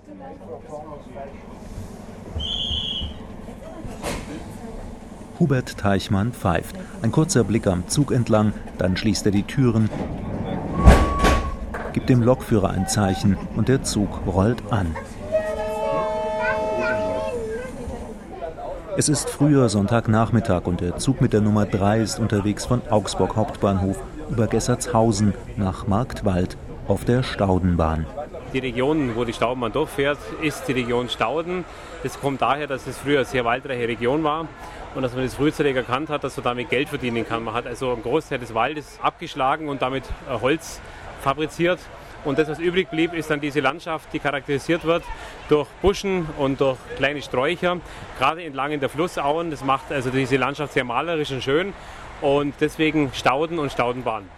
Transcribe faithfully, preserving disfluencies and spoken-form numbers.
Hubert Teichmann pfeift. Ein kurzer Blick am Zug entlang, dann schließt er die Türen, gibt dem Lokführer ein Zeichen und der Zug rollt an. Es ist früher Sonntagnachmittag und der Zug mit der Nummer drei ist unterwegs von Augsburg Hauptbahnhof über Gessertshausen nach Marktwald auf der Staudenbahn. Die Region, wo die Staudenbahn durchfährt, ist die Region Stauden. Das kommt daher, dass es früher eine sehr waldreiche Region war und dass man das frühzeitig erkannt hat, dass man damit Geld verdienen kann. Man hat also einen Großteil des Waldes abgeschlagen und damit Holz fabriziert. Und das, was übrig blieb, ist dann diese Landschaft, die charakterisiert wird durch Buschen und durch kleine Sträucher, gerade entlang in der Flussauen. Das macht also diese Landschaft sehr malerisch und schön und deswegen Stauden und Staudenbahn.